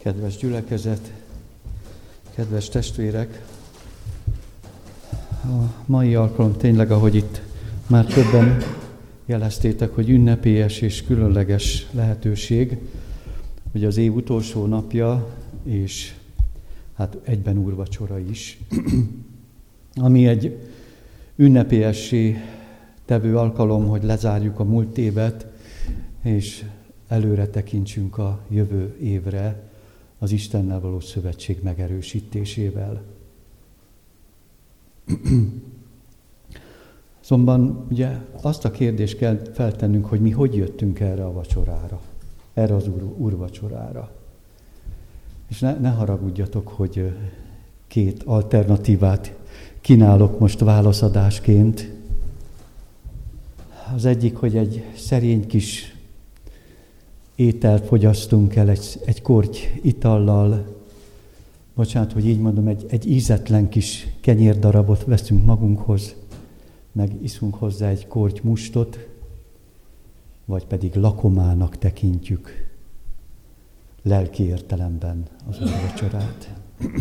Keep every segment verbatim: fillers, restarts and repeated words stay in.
Kedves gyülekezet, kedves testvérek! A mai alkalom tényleg, ahogy itt már többen jeleztétek, hogy ünnepélyes és különleges lehetőség, hogy az év utolsó napja, és hát egyben úrvacsora is, ami egy ünnepélyessé tevő alkalom, hogy lezárjuk a múlt évet, és előre tekintsünk a jövő évre, az Istennel való szövetség megerősítésével. Azonban ugye azt a kérdést kell feltennünk, hogy mi hogy jöttünk erre a vacsorára, erre az úr, úrvacsorára. És ne, ne haragudjatok, hogy két alternatívát kínálok most válaszadásként. Az egyik, hogy egy szerény kis ételt fogyasztunk el egy, egy korty itallal, bocsánat, hogy így mondom, egy, egy ízetlen kis kenyérdarabot veszünk magunkhoz, meg iszunk hozzá egy korty mustot, vagy pedig lakomának tekintjük lelki értelemben az úrvacsorát.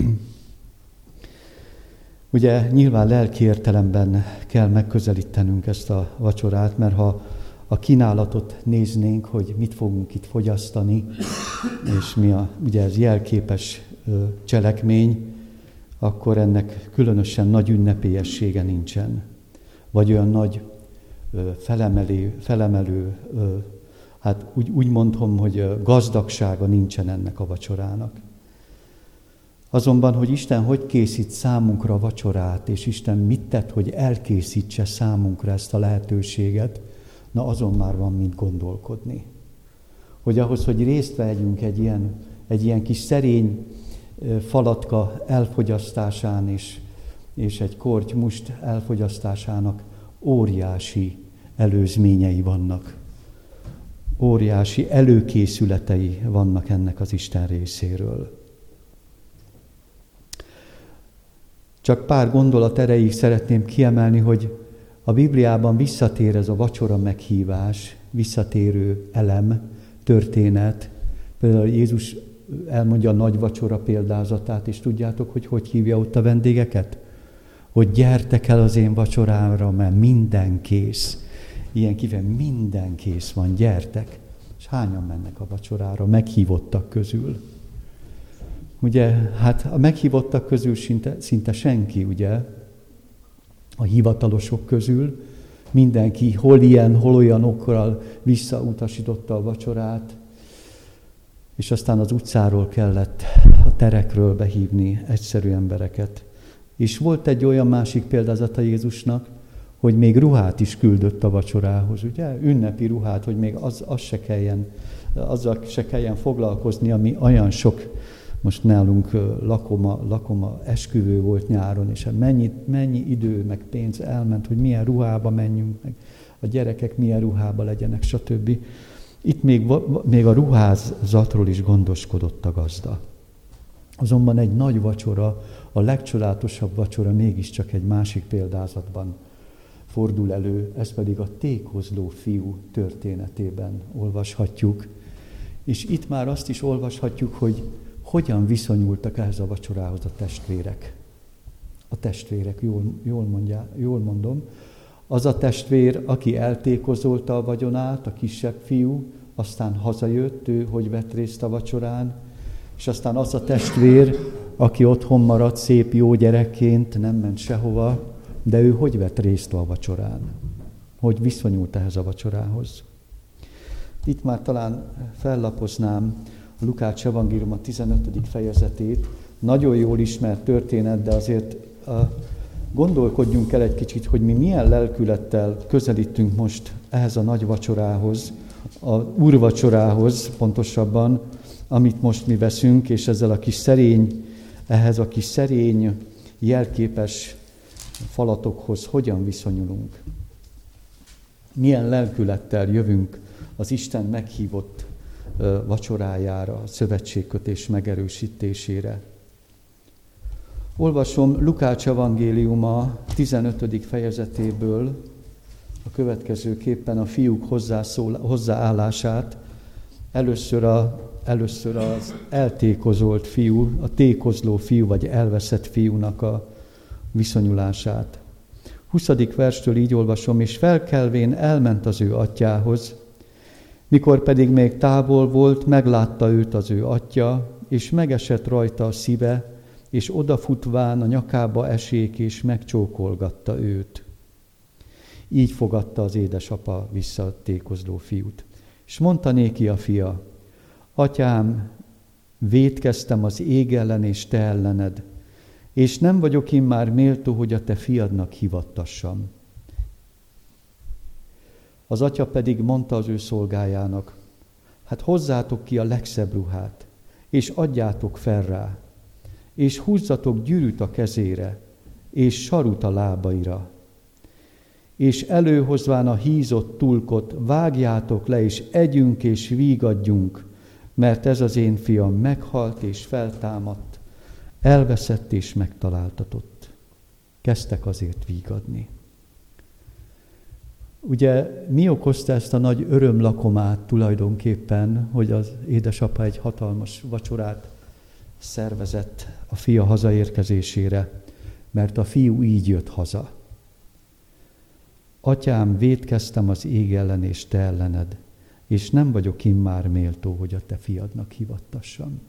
Ugye nyilván lelki értelemben kell megközelítenünk ezt a vacsorát, mert ha a kínálatot néznénk, hogy mit fogunk itt fogyasztani, és mi a, ugye ez jelképes ö, cselekmény, akkor ennek különösen nagy ünnepélyessége nincsen. Vagy olyan nagy ö, felemelő, felemelő ö, hát úgy, úgy mondom, hogy gazdagsága nincsen ennek a vacsorának. Azonban, hogy Isten hogy készít számunkra a vacsorát, és Isten mit tett, hogy elkészítse számunkra ezt a lehetőséget, na azon már van mit gondolkodni. Hogy ahhoz, hogy részt vegyünk egy ilyen, egy ilyen kis szerény falatka elfogyasztásán és, és egy korty must elfogyasztásának óriási előzményei vannak. Óriási előkészületei vannak ennek az Isten részéről. Csak pár gondolat erejéig szeretném kiemelni, hogy a Bibliában visszatér ez a vacsora meghívás, visszatérő elem, történet. Például Jézus elmondja a nagy vacsora példázatát, és tudjátok, hogy hogy hívja ott a vendégeket? Hogy gyertek el az én vacsorámra, mert minden kész. Ilyen kívül minden kész van, gyertek. És hányan mennek a vacsorára, meghívottak közül? Ugye, hát a meghívottak közül szinte, szinte senki, ugye? A hivatalosok közül mindenki hol ilyen, hol olyan okkal visszautasította a vacsorát, és aztán az utcáról kellett a terekről behívni egyszerű embereket. És volt egy olyan másik példázata Jézusnak, hogy még ruhát is küldött a vacsorához, ugye? Ünnepi ruhát, hogy még az, az se kelljen, azzal se kelljen foglalkozni, ami olyan sok, most nálunk lakoma, lakoma esküvő volt nyáron, és mennyi, mennyi idő, meg pénz elment, hogy milyen ruhába menjünk, meg a gyerekek milyen ruhába legyenek, stb. Itt még, még a ruházatról is gondoskodott a gazda. Azonban egy nagy vacsora, a legcsodálatosabb vacsora mégiscsak egy másik példázatban fordul elő, ez pedig a tékozló fiú történetében olvashatjuk. És itt már azt is olvashatjuk, hogy hogyan viszonyultak ehhez a vacsorához a testvérek. A testvérek, jól, jól, mondja, jól mondom, az a testvér, aki eltékozolta a vagyonát, a kisebb fiú, aztán hazajött, ő hogy vett részt a vacsorán, és aztán az a testvér, aki otthon maradt szép jó gyerekként, nem ment sehova, de ő hogy vett részt a vacsorán? Hogy viszonyult ehhez a vacsorához? Itt már talán fellapoznám a Lukács evangélium a tizenötödik fejezetét. Nagyon jól ismert történet, de azért a, gondolkodjunk el egy kicsit, hogy mi milyen lelkülettel közelítünk most ehhez a nagy vacsorához, a úrvacsorához pontosabban, amit most mi veszünk, és ezzel a kis szerény, ehhez a kis szerény, jelképes falatokhoz hogyan viszonyulunk. Milyen lelkülettel jövünk az Isten meghívott vacsorájára, a szövetségkötés megerősítésére. Olvasom Lukács evangéliuma tizenötödik fejezetéből a következőképpen a fiúk hozzászól, hozzáállását. Először a először az eltékozolt fiú, a tékozló fiú, vagy elveszett fiúnak a viszonyulását. huszadik verstől így olvasom, és felkelvén elment az ő atyjához, mikor pedig még távol volt, meglátta őt az ő atya, és megesett rajta a szíve, és odafutván a nyakába esék, és megcsókolgatta őt. Így fogadta az édesapa vissza a tékozló fiút. És mondta néki a fia, atyám, vétkeztem az ég ellen és te ellened, és nem vagyok én már méltó, hogy a te fiadnak hivattassam. Az atya pedig mondta az ő szolgájának, hát hozzátok ki a legszebb ruhát, és adjátok fel rá, és húzzatok gyűrűt a kezére, és sarut a lábaira, és előhozván a hízott tulkot, vágjátok le, és együnk és vígadjunk, mert ez az én fiam meghalt és feltámadt, elveszett és megtaláltatott. Kezdtek azért vígadni. Ugye mi okozta ezt a nagy örömlakomát tulajdonképpen, hogy az édesapa egy hatalmas vacsorát szervezett a fia hazaérkezésére, mert a fiú így jött haza. Atyám, vétkeztem az ég ellen és te ellened, és nem vagyok immár méltó, hogy a te fiadnak hivattassam.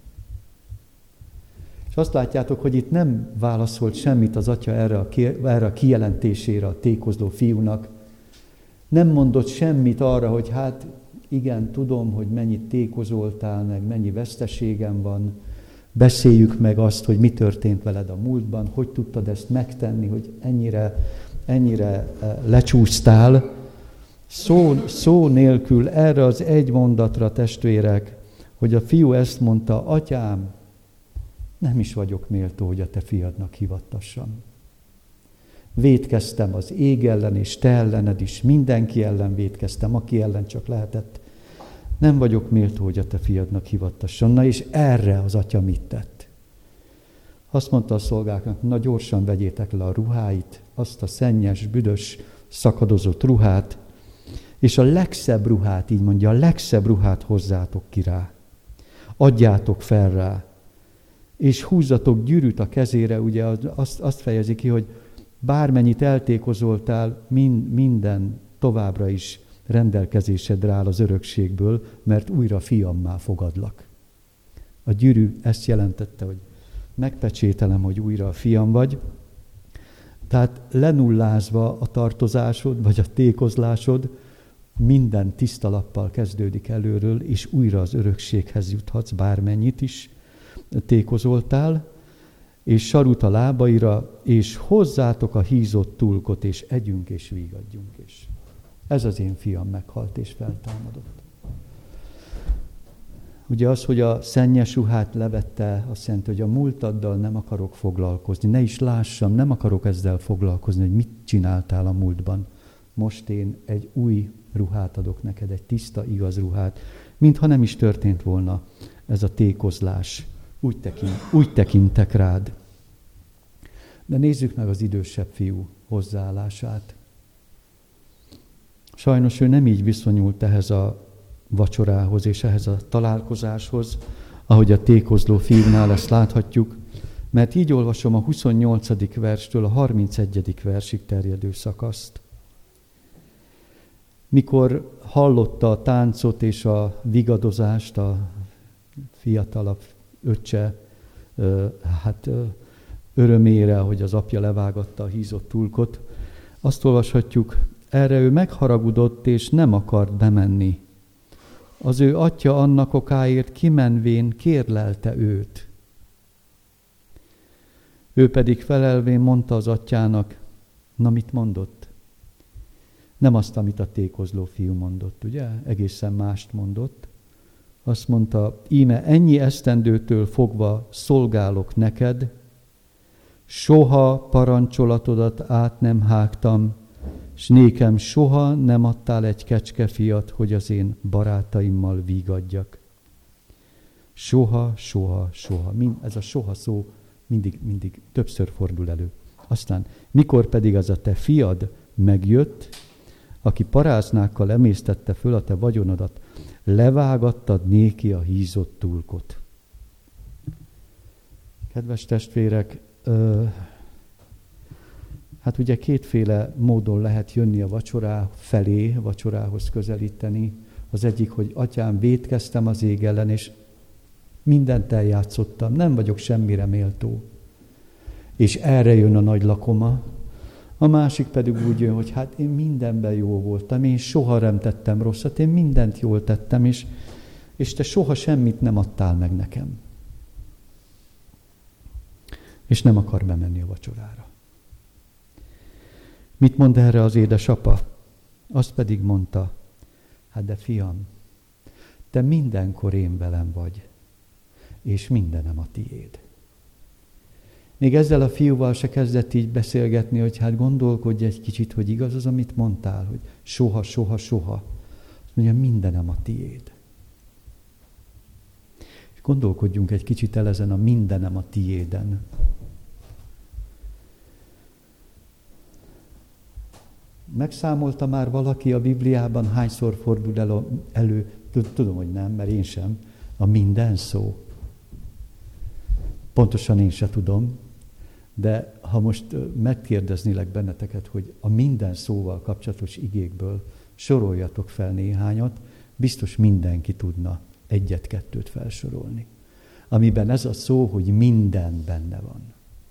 És azt látjátok, hogy itt nem válaszolt semmit az atya erre a, erre a kijelentésére a tékozló fiúnak. Nem mondott semmit arra, hogy hát igen, tudom, hogy mennyit tékozoltál, meg mennyi veszteségem van. Beszéljük meg azt, hogy mi történt veled a múltban, hogy tudtad ezt megtenni, hogy ennyire, ennyire lecsúsztál. Szó, szó nélkül erre az egy mondatra, testvérek, hogy a fiú ezt mondta, atyám, nem is vagyok méltó, hogy a te fiadnak hivattassam. Vétkeztem az ég ellen, és te ellened is, mindenki ellen vétkeztem, aki ellen csak lehetett. Nem vagyok méltó, hogy a te fiadnak hivattassam. Na és erre az atya mit tett? Azt mondta a szolgáknak, na gyorsan vegyétek le a ruháit, azt a szennyes, büdös, szakadozott ruhát, és a legszebb ruhát, így mondja, a legszebb ruhát hozzátok ki rá. Adjátok fel rá, és húzzatok gyűrűt a kezére, ugye azt, azt fejezi ki, hogy bármennyit eltékozoltál, mind, minden továbbra is rendelkezésedre áll az örökségből, mert újra fiammá fogadlak. A gyűrű ezt jelentette, hogy megpecsételem, hogy újra a fiam vagy. Tehát lenullázva a tartozásod, vagy a tékozlásod, minden tiszta lappal kezdődik előről, és újra az örökséghez juthatsz, bármennyit is tékozoltál, és sarut a lábaira, és hozzátok a hízott tulkot, és együnk és vígadjunk is. Ez az én fiam meghalt és feltámadott. Ugye az, hogy a szennyes ruhát levette, azt jelenti, hogy a múltaddal nem akarok foglalkozni. Ne is lássam, nem akarok ezzel foglalkozni, hogy mit csináltál a múltban. Most én egy új ruhát adok neked, egy tiszta, igaz ruhát, mintha nem is történt volna ez a tékozlás. Úgy, tekint, úgy tekintek rád. De nézzük meg az idősebb fiú hozzáállását. Sajnos ő nem így viszonyult ehhez a vacsorához és ehhez a találkozáshoz, ahogy a tékozló fiúnál ezt láthatjuk, mert így olvasom a huszonnyolcadik verstől a harmincegyedik versig terjedő szakaszt. Mikor hallotta a táncot és a vigadozást, a fiatalabb öccse, hát örömére, hogy az apja levágatta a hízott tulkot, azt olvashatjuk, erre ő megharagudott és nem akart bemenni. Az ő atya annak okáért kimenvén kérlelte őt. Ő pedig felelvén mondta az atyának, na mit mondott? Nem azt, amit a tékozló fiú mondott, ugye? Egészen mást mondott. Azt mondta, íme ennyi esztendőtől fogva szolgálok neked, soha parancsolatodat át nem hágtam, s nékem soha nem adtál egy kecskefiat, hogy az én barátaimmal vígadjak. Soha, soha, soha. Ez a soha szó mindig, mindig többször fordul elő. Aztán, mikor pedig az a te fiad megjött, aki paráznákkal emésztette föl a te vagyonodat, levágattad néki a hízott tulkot. Kedves testvérek, ö, hát ugye kétféle módon lehet jönni a vacsorá felé, vacsorához közelíteni. Az egyik, hogy atyám, vétkeztem az ég ellen, és mindent eljátszottam, nem vagyok semmire méltó. És erre jön a nagy lakoma. A másik pedig úgy jön, hogy hát én mindenben jó voltam, én soha nem tettem rosszat, én mindent jól tettem, és, és te soha semmit nem adtál meg nekem. És nem akar bemenni a vacsorára. Mit mond erre az édesapa? Azt pedig mondta, hát de fiam, te mindenkor én velem vagy, és mindenem a tiéd. Még ezzel a fiúval se kezdett így beszélgetni, hogy hát gondolkodj egy kicsit, hogy igaz az, amit mondtál, hogy soha, soha, soha. Azt mondja, mindenem a tiéd. És gondolkodjunk egy kicsit el ezen a mindenem a tiéden. Megszámolta már valaki a Bibliában, hányszor fordul elő, elő, tudom, hogy nem, mert én sem, a minden szó. Pontosan én se tudom, de ha most megkérdeznélek benneteket, hogy a minden szóval kapcsolatos igékből soroljatok fel néhányat, biztos mindenki tudna egyet-kettőt felsorolni. Amiben ez a szó, hogy minden benne van.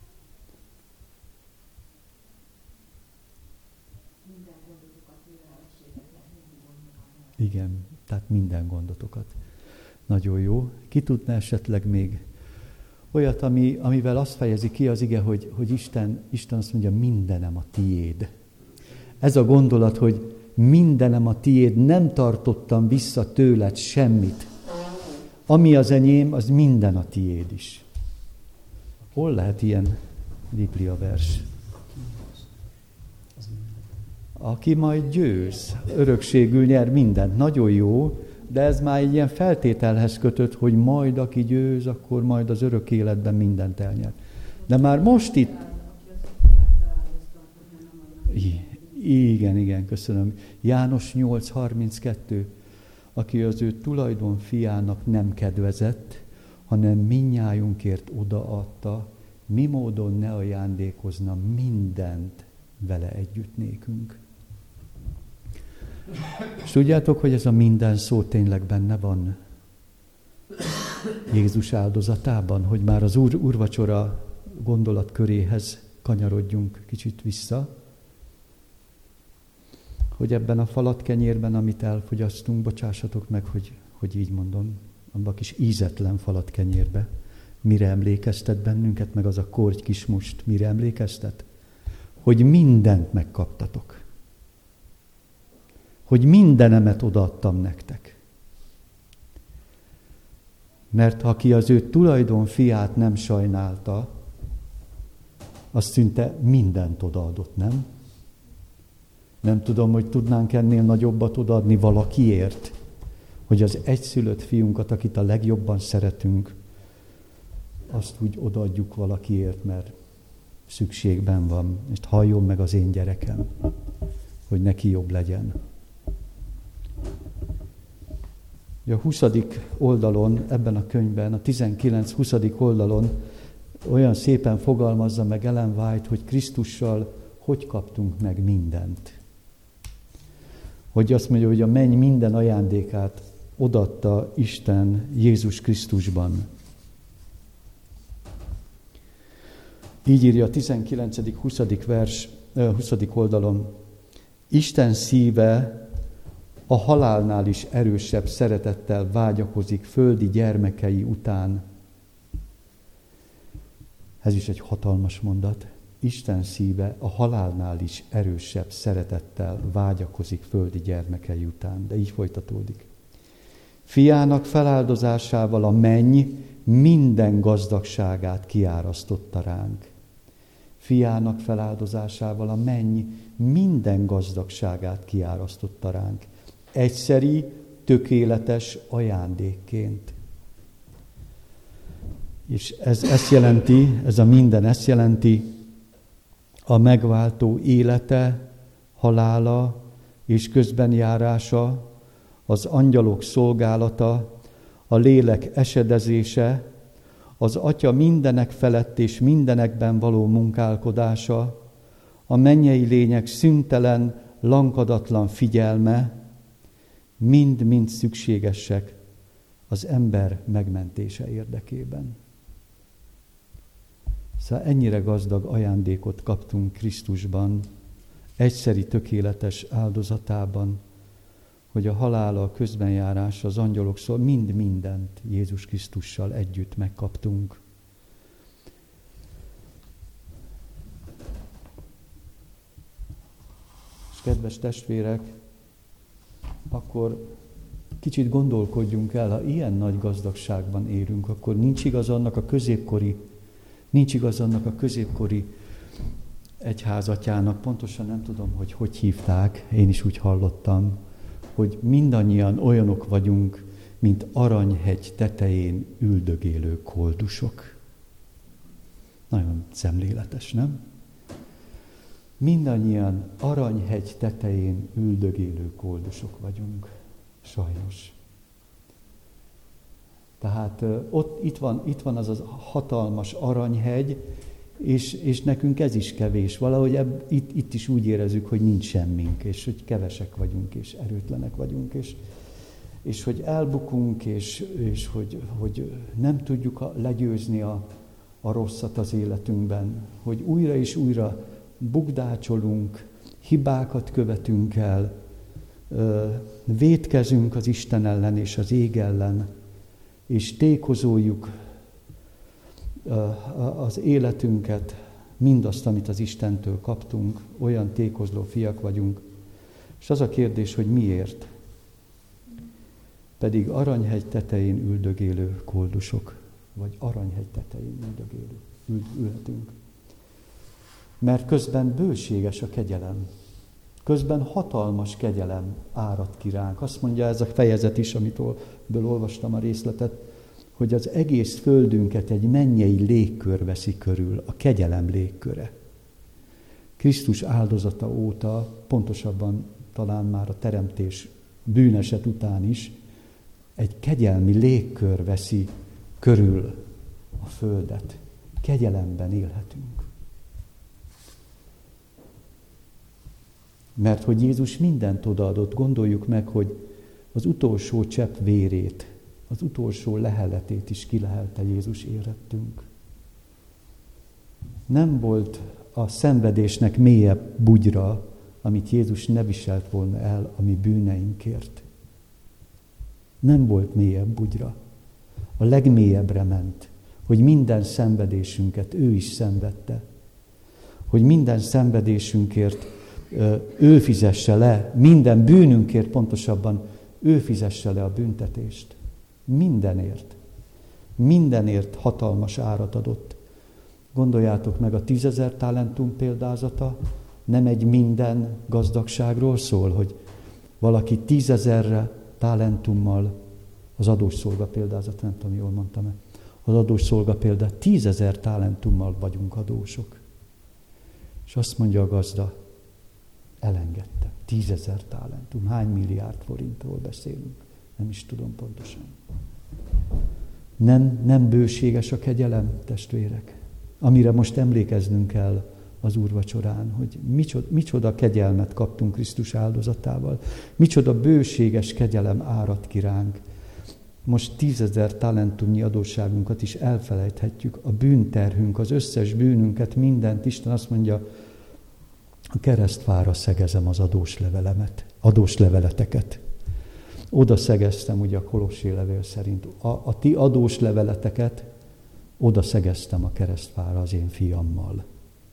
Igen, tehát minden gondotokat. Nagyon jó. Ki tudna esetleg még olyat, ami, amivel azt fejezi ki az ige, hogy, hogy Isten, Isten azt mondja, mindenem a tiéd. Ez a gondolat, hogy mindenem a tiéd, nem tartottam vissza tőled semmit. Ami az enyém, az minden a tiéd is. Hol lehet ilyen Biblia vers? Aki majd győz, örökségül nyer mindent. Nagyon jó, de ez már egy ilyen feltételhez kötött, hogy majd aki győz, akkor majd az örök életben mindent elnyer. De már most itt... Igen, igen, köszönöm. János nyolc harminckettő, aki az ő tulajdon fiának nem kedvezett, hanem mindnyájunkért odaadta, mi módon ne ajándékozna mindent vele együtt nékünk. És tudjátok, hogy ez a minden szó tényleg benne van Jézus áldozatában, hogy már az úr, úrvacsora gondolatköréhez kanyarodjunk kicsit vissza, hogy ebben a falatkenyérben, amit elfogyasztunk, bocsássatok meg, hogy, hogy így mondom, abban a kis ízetlen falatkenyérbe, mire emlékeztet bennünket, meg az a korty kismust, mire emlékeztet? Hogy mindent megkaptatok. Hogy mindenemet odaadtam nektek. Mert aki az ő tulajdon fiát nem sajnálta, az szinte mindent odaadott, nem? Nem tudom, hogy tudnánk ennél nagyobbat odaadni valakiért, hogy az egyszülött fiunkat, akit a legjobban szeretünk, azt úgy odaadjuk valakiért, mert szükségben van, és halljon meg az én gyerekem, hogy neki jobb legyen. A huszadik oldalon, ebben a könyvben, a tizenkilenc huszadik oldalon olyan szépen fogalmazza meg Ellen White, hogy Krisztussal hogy kaptunk meg mindent. Hogy azt mondja, hogy a menny minden ajándékát odaadta Isten Jézus Krisztusban. Így írja a tizenkilencedik huszadik vers, huszadik oldalon. Isten szíve a halálnál is erősebb szeretettel vágyakozik földi gyermekei után. Ez is egy hatalmas mondat. Isten szíve a halálnál is erősebb szeretettel vágyakozik földi gyermekei után. De így folytatódik. Fiának feláldozásával a menny minden gazdagságát kiárasztotta ránk. Fiának feláldozásával a menny minden gazdagságát kiárasztotta ránk. Egyszeri, tökéletes ajándékként. És ez ezt jelenti, ez a minden ezt jelenti, a megváltó élete, halála és közbenjárása, az angyalok szolgálata, a lélek esedezése, az Atya mindenek felett és mindenekben való munkálkodása, a mennyei lények szüntelen, lankadatlan figyelme, mind-mind szükségesek az ember megmentése érdekében. Szóval ennyire gazdag ajándékot kaptunk Krisztusban, egyszeri tökéletes áldozatában, hogy a halála, a közbenjárás, az angyalok szól, mind mindent Jézus Krisztussal együtt megkaptunk. És kedves testvérek, akkor kicsit gondolkodjunk el, ha ilyen nagy gazdagságban élünk, akkor nincs igaz annak a középkori, nincs igaz annak a középkori egyházatyának, pontosan nem tudom, hogy hogy hívták, én is úgy hallottam, hogy mindannyian olyanok vagyunk, mint Aranyhegy tetején üldögélő koldusok. Nagyon szemléletes, nem? Mindannyian Aranyhegy tetején üldögélő koldusok vagyunk. Sajnos. Tehát ott, itt, van, itt van az a hatalmas Aranyhegy, és, és nekünk ez is kevés. Valahogy ebb, itt, itt is úgy érezzük, hogy nincs semmink, és hogy kevesek vagyunk, és erőtlenek vagyunk, és, és hogy elbukunk, és, és hogy, hogy nem tudjuk legyőzni a, a rosszat az életünkben, hogy újra és újra bukdácsolunk, hibákat követünk el, vétkezünk az Isten ellen és az ég ellen, és tékozoljuk az életünket, mindazt, amit az Istentől kaptunk, olyan tékozló fiak vagyunk. És az a kérdés, hogy miért? Pedig Aranyhegy tetején üldögélő koldusok, vagy Aranyhegy tetején üldögélő, üld, ülhetünk. Mert közben bőséges a kegyelem. Közben hatalmas kegyelem árad ki ránk. Azt mondja ez a fejezet is, amitől olvastam a részletet, hogy az egész földünket egy mennyei légkör veszi körül, a kegyelem légköre. Krisztus áldozata óta, pontosabban talán már a teremtés bűneset után is, egy kegyelmi légkör veszi körül a földet. Kegyelemben élhetünk. Mert hogy Jézus mindent odaadott, gondoljuk meg, hogy az utolsó csepp vérét, az utolsó leheletét is kilehelte Jézus érettünk. Nem volt a szenvedésnek mélyebb bugyra, amit Jézus ne viselt volna el a mi bűneinkért. Nem volt mélyebb bugyra. A legmélyebbre ment, hogy minden szenvedésünket ő is szenvedte. Hogy minden szenvedésünkért ő fizesse le, minden bűnünkért pontosabban ő fizesse le a büntetést. Mindenért. Mindenért hatalmas árat adott. Gondoljátok meg, a tízezer talentum példázata nem egy minden gazdagságról szól, hogy valaki tízezerre talentummal, az adós szolga példázat, nem tudom, jól mondtam-e, az adós szolga példa, tízezer talentummal vagyunk adósok. És azt mondja a gazda, elengedte. Tízezer talentum. Hány milliárd forintról beszélünk? Nem is tudom pontosan. Nem, nem bőséges a kegyelem, testvérek? Amire most emlékeznünk kell az úrvacsorán, hogy micsoda, micsoda kegyelmet kaptunk Krisztus áldozatával. Micsoda bőséges kegyelem árad ki ránk. Most tízezer talentumnyi adósságunkat is elfelejthetjük. A bűnterhünk, az összes bűnünket, mindent. Isten azt mondja, a keresztfára szegezem az adós levelemet, adós leveleteket. Oda szegeztem, ugye a Kolossé levél szerint, a, a ti adós leveleteket oda szegeztem a keresztfára az én fiammal.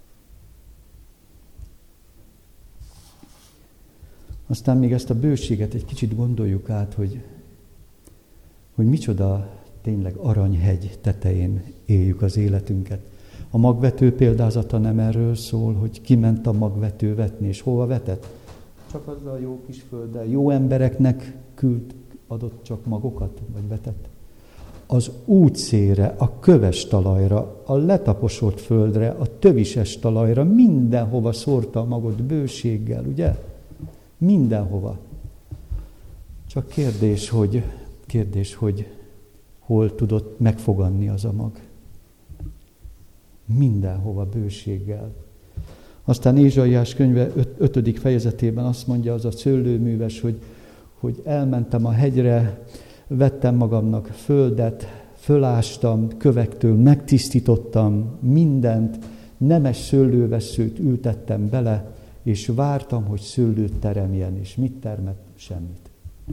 Aztán még ezt a bőséget egy kicsit gondoljuk át, hogy, hogy micsoda tényleg Aranyhegy tetején éljük az életünket. A magvető példázata nem erről szól, hogy kiment a magvető vetni, és hova vetett? Csak azzal a jó kis földdel. Jó embereknek küld, adott csak magokat, vagy vetett. Az útszére, a köves talajra, a letaposott földre, a tövises talajra, mindenhova szórta a magot bőséggel, ugye? Mindenhova. Csak kérdés, hogy, kérdés, hogy hol tudott megfoganni az a mag. Mindenhova bőséggel. Aztán Ézsaiás könyve öt, ötödik fejezetében azt mondja az a szőlőműves, hogy, hogy elmentem a hegyre, vettem magamnak földet, fölástam kövektől, megtisztítottam mindent, nemes szőlővesszőt ültettem bele, és vártam, hogy szőlőt teremjen, és mit termett? Semmit.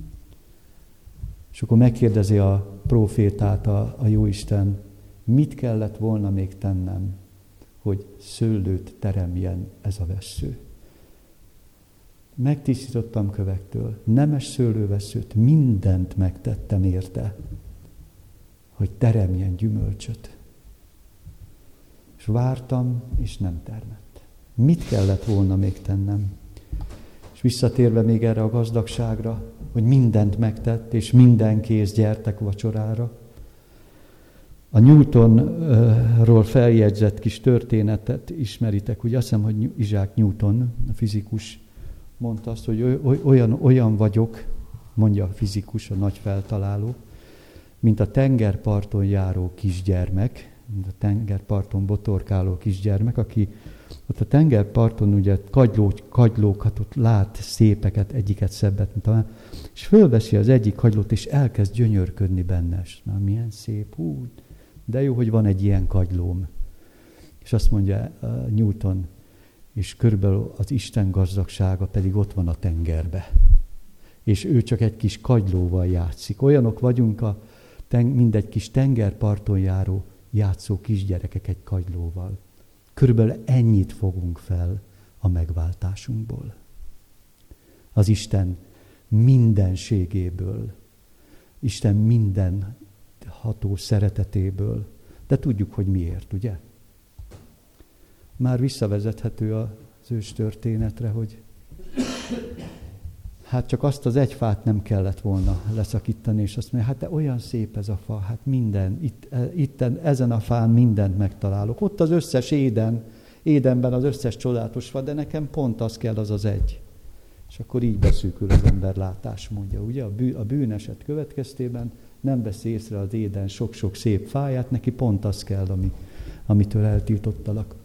És akkor megkérdezi a prófétát a, a Jóisten, mit kellett volna még tennem, hogy szőlőt teremjen ez a vessző. Megtisztítottam kövektől, nemes szőlővesszőt, mindent megtettem érte, hogy teremjen gyümölcsöt. És vártam, és nem termett. Mit kellett volna még tennem? És visszatérve még erre a gazdagságra, hogy mindent megtett, és minden kész gyertek vacsorára. A Newtonról feljegyzett kis történetet ismeritek, ugye azt hiszem, hogy Isaac Newton, a fizikus, mondta azt, hogy olyan, olyan vagyok, mondja a fizikus, a nagy feltaláló, mint a tengerparton járó kisgyermek, mint a tengerparton botorkáló kisgyermek, aki ott a tengerparton ugye kagyló, kagylókat ott lát szépeket, egyiket szebbet, mint a, és fölveszi az egyik kagylót, és elkezd gyönyörködni benne. És na, milyen szép, hú, de jó, hogy van egy ilyen kagylóm. És azt mondja uh, Newton, és körülbelül az Isten gazdagsága pedig ott van a tengerbe. És ő csak egy kis kagylóval játszik. Olyanok vagyunk, a ten, mindegy kis tengerparton járó, játszó kisgyerekek egy kagylóval. Körülbelül ennyit fogunk fel a megváltásunkból. Az Isten mindenségéből, Isten minden ható szeretetéből. De tudjuk, hogy miért, ugye? Már visszavezethető az ős történetre, hogy hát csak azt az egy fát nem kellett volna leszakítani, és azt mondja, hát de olyan szép ez a fa, hát minden, itt, itten, ezen a fán mindent megtalálok. Ott az összes éden, édenben az összes csodálatos fa, de nekem pont az kell, az az egy. És akkor így beszűkül az ember látás, mondja, ugye? A, bű, a bűneset következtében nem veszi észre az éden sok-sok szép fáját, neki pont az kell, ami, amitől eltiltottalak.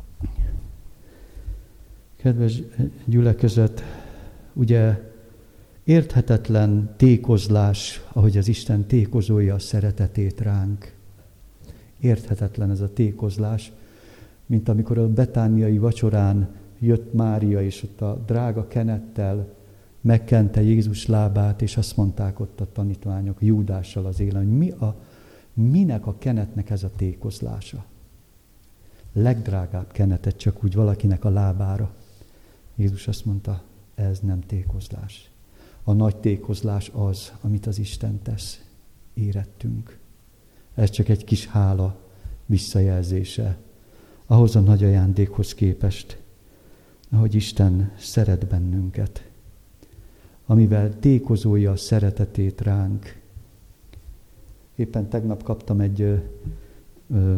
Kedves gyülekezet, ugye érthetetlen tékozlás, ahogy az Isten tékozolja a szeretetét ránk. Érthetetlen ez a tékozlás, mint amikor a betániai vacsorán jött Mária, és ott a drága kenettel megkente Jézus lábát, és azt mondták ott a tanítványok Júdással az élen, hogy mi a, minek a kenetnek ez a tékozlása. Legdrágább kenetet csak úgy valakinek a lábára. Jézus azt mondta, ez nem tékozlás. A nagy tékozlás az, amit az Isten tesz. Érettünk. Ez csak egy kis hála visszajelzése ahhoz a nagy ajándékhoz képest, ahogy Isten szeret bennünket, amivel tékozolja a szeretetét ránk. Éppen tegnap kaptam egy ö, ö,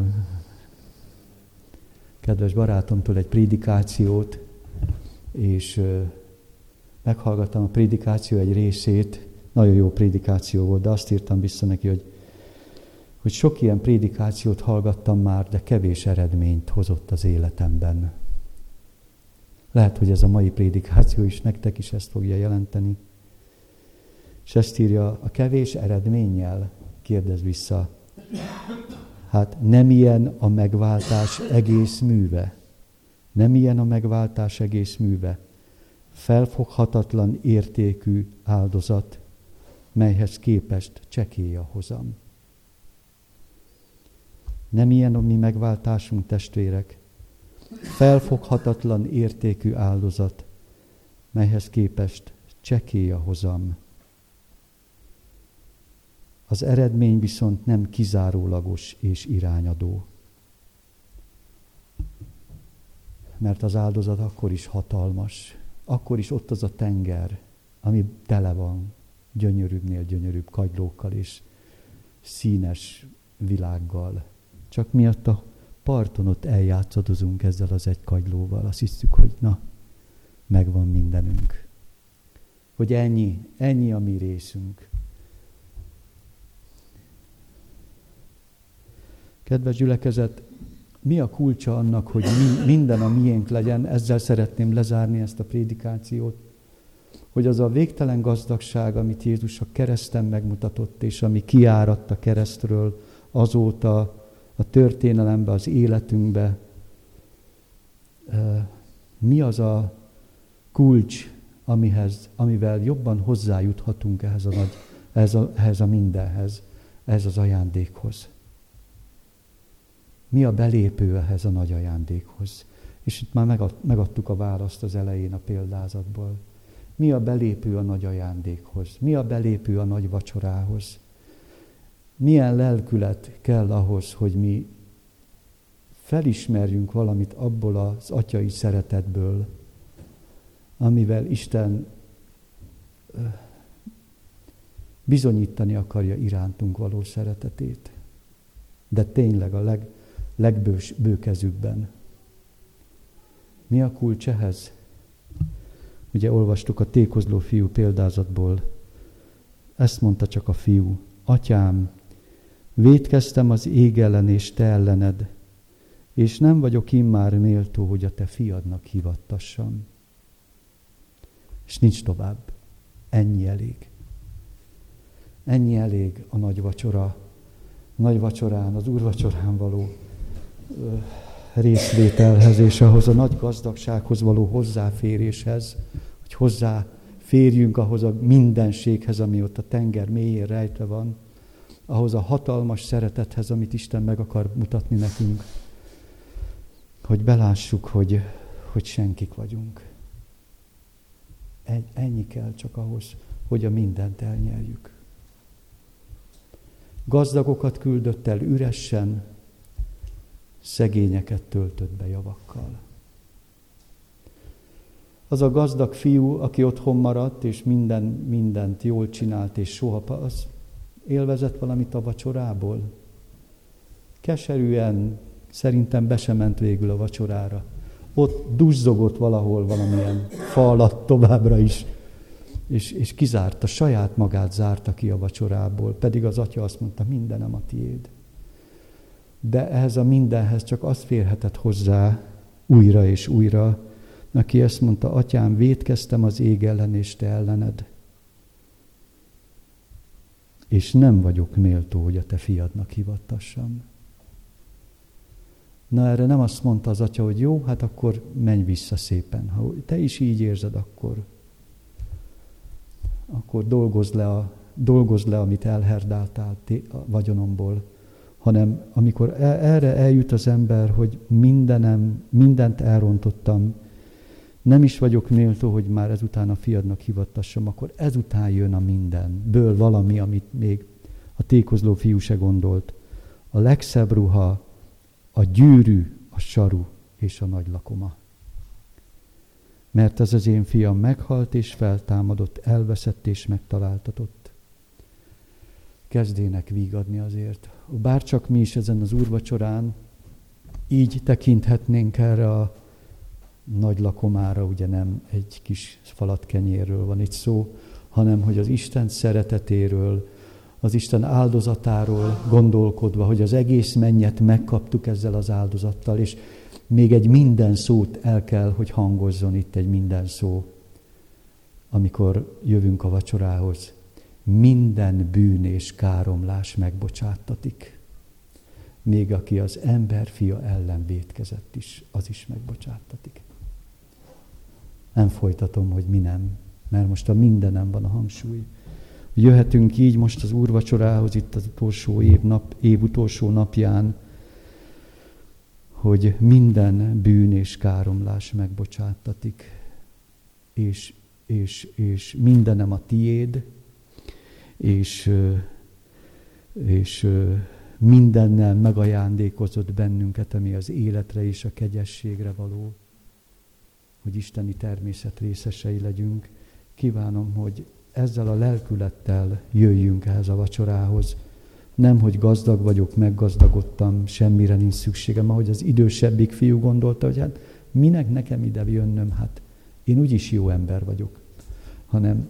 kedves barátomtól egy prédikációt, és ö, meghallgattam a prédikáció egy részét, nagyon jó prédikáció volt, de azt írtam vissza neki, hogy, hogy sok ilyen prédikációt hallgattam már, de kevés eredményt hozott az életemben. Lehet, hogy ez a mai prédikáció is nektek is ezt fogja jelenteni. És ezt írja, a kevés eredménnyel kérdez vissza. Hát nem ilyen a megváltás egész műve. Nem ilyen a megváltás egész műve. Felfoghatatlan értékű áldozat, melyhez képest csekély a hozam. Nem ilyen a mi megváltásunk, testvérek. Felfoghatatlan értékű áldozat, melyhez képest csekély a hozam. Az eredmény viszont nem kizárólagos és irányadó. Mert az áldozat akkor is hatalmas, akkor is ott az a tenger, ami tele van gyönyörűbbnél gyönyörűbb kagylókkal és színes világgal. Csak miatt a parton ott eljátszadozunk ezzel az egy kagylóval. Azt hiszük, hogy na, megvan mindenünk. hogy ennyi, ennyi a mi részünk. Kedves gyülekezet, mi a kulcsa annak, hogy mi, minden a miénk legyen? Ezzel szeretném lezárni ezt a prédikációt. Hogy az a végtelen gazdagság, amit Jézus a kereszten megmutatott, és ami kiáradt a keresztről azóta a történelembe, az életünkbe, mi az a kulcs, amihez, amivel jobban hozzájuthatunk ehhez a, nagy, ehhez a, ehhez a mindenhez, ehhez az ajándékhoz. Mi a belépő ehhez a nagy ajándékhoz? És itt már megad, megadtuk a választ az elején a példázatból. Mi a belépő a nagy ajándékhoz? Mi a belépő a nagy vacsorához? Milyen lelkület kell ahhoz, hogy mi felismerjünk valamit abból az atyai szeretetből, amivel Isten bizonyítani akarja irántunk való szeretetét. De tényleg a leg, legbőkezűbben. Mi a kulcs ehhez? Ugye olvastuk a tékozló fiú példázatból. Ezt mondta csak a fiú. Atyám, vétkeztem az ég ellen és te ellened, és nem vagyok immár méltó, hogy a te fiadnak hivattassam. És nincs tovább. Ennyi elég. Ennyi elég a nagy vacsora, nagy vacsorán, az úrvacsorán való ö, részvételhez, és ahhoz a nagy gazdagsághoz való hozzáféréshez, hogy hozzáférjünk ahhoz a mindenséghez, ami ott a tenger mélyén rejtve van, ahhoz a hatalmas szeretethez, amit Isten meg akar mutatni nekünk, hogy belássuk, hogy, hogy senkik vagyunk. Ennyi kell csak ahhoz, hogy a mindent elnyerjük. Gazdagokat küldött el üresen, szegényeket töltött be javakkal. Az a gazdag fiú, aki otthon maradt, és minden, mindent jól csinált, és soha az élvezett valamit a vacsorából. Keserűen, szerintem be sem ment végül a vacsorára. Ott duzzogott valahol valamilyen fa alatt továbbra is, és, és kizárta, saját magát zárta ki a vacsorából, pedig az atya azt mondta, mindenem a tiéd. De ehhez a mindenhez csak az férhetett hozzá újra és újra, aki ezt mondta, atyám, vétkeztem az ég ellen és te ellened, és nem vagyok méltó, hogy a te fiadnak hivattassam. Na erre nem azt mondta az atya, hogy jó, hát akkor menj vissza szépen. Ha te is így érzed, akkor, akkor dolgozz le, a, dolgozz le, amit elherdáltál a vagyonomból. Hanem amikor erre eljut az ember, hogy mindenem, mindent elrontottam, nem is vagyok méltó, hogy már ezután a fiadnak hivattassam, akkor ezután jön a mindenből valami, amit még a tékozló fiú se gondolt. A legszebb ruha, a gyűrű, a saru és a nagy lakoma. Mert ez az én fiam meghalt és feltámadott, elveszett és megtaláltatott. Kezdének vígadni azért. Bárcsak mi is ezen az úrvacsorán így tekinthetnénk erre a nagy lakomára, ugye nem egy kis falat kenyérről van itt szó, hanem hogy az Isten szeretetéről, az Isten áldozatáról gondolkodva, hogy az egész mennyet megkaptuk ezzel az áldozattal, és még egy minden szót el kell, hogy hangozzon itt egy minden szó, amikor jövünk a vacsorához. Minden bűn és káromlás megbocsáttatik. Még aki az ember fia ellen vétkezett is, az is megbocsáttatik. Nem folytatom, hogy mi nem, mert most a mindenem van a hangsúly. Jöhetünk így most az úrvacsorához itt az utolsó év, nap, év utolsó napján, hogy minden bűn és káromlás megbocsáttatik, és, és, és mindenem a tiéd, és, és mindennel megajándékozott bennünket, ami az életre és a kegyességre való, hogy isteni természet részesei legyünk. Kívánom, hogy ezzel a lelkülettel jöjjünk ehhez a vacsorához. Nem, hogy gazdag vagyok, meggazdagodtam, semmire nincs szükségem, ahogy az idősebbik fiú gondolta, hogy hát minek nekem ide jönnöm, hát én úgyis jó ember vagyok. Hanem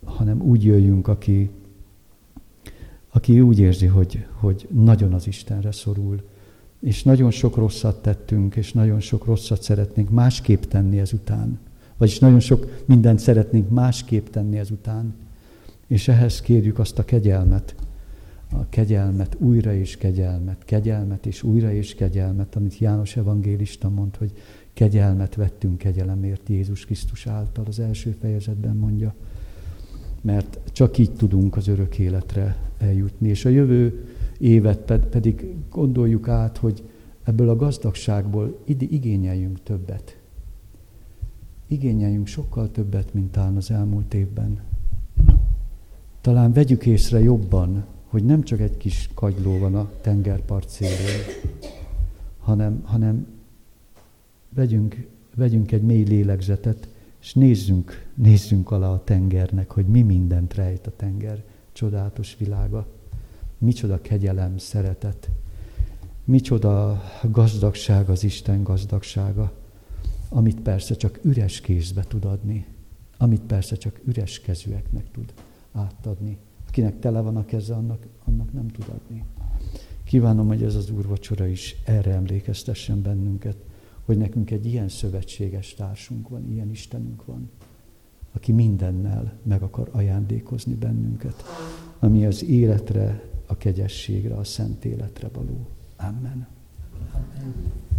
hanem úgy jöjjünk, aki, aki úgy érzi, hogy, hogy nagyon az Istenre szorul, és nagyon sok rosszat tettünk, és nagyon sok rosszat szeretnénk másképp tenni ezután. Vagyis nagyon sok mindent szeretnénk másképp tenni ezután. És ehhez kérjük azt a kegyelmet, a kegyelmet, újra és kegyelmet, kegyelmet és újra és kegyelmet, amit János evangélista mond, hogy kegyelmet vettünk kegyelemért Jézus Krisztus által, az első fejezetben mondja. Mert csak így tudunk az örök életre eljutni. És a jövő évet pedig gondoljuk át, hogy ebből a gazdagságból igényeljünk többet. Igényeljünk sokkal többet, mint talán az elmúlt évben. Talán vegyük észre jobban, hogy nem csak egy kis kagyló van a tengerpart szélén, hanem, hanem vegyünk, vegyünk egy mély lélegzetet, és nézzünk, nézzünk alá a tengernek, hogy mi mindent rejt a tenger csodálatos világa. Micsoda kegyelem, szeretet, micsoda gazdagság az Isten gazdagsága, amit persze csak üres kézbe tud adni, amit persze csak üres kezűeknek tud átadni. Akinek tele van a keze, annak, annak nem tud adni. Kívánom, hogy ez az úrvacsora is erre emlékeztessen bennünket, hogy nekünk egy ilyen szövetséges társunk van, ilyen Istenünk van, aki mindennel meg akar ajándékozni bennünket, ami az életre, a kegyességre, a szent életre való. Amen. Amen.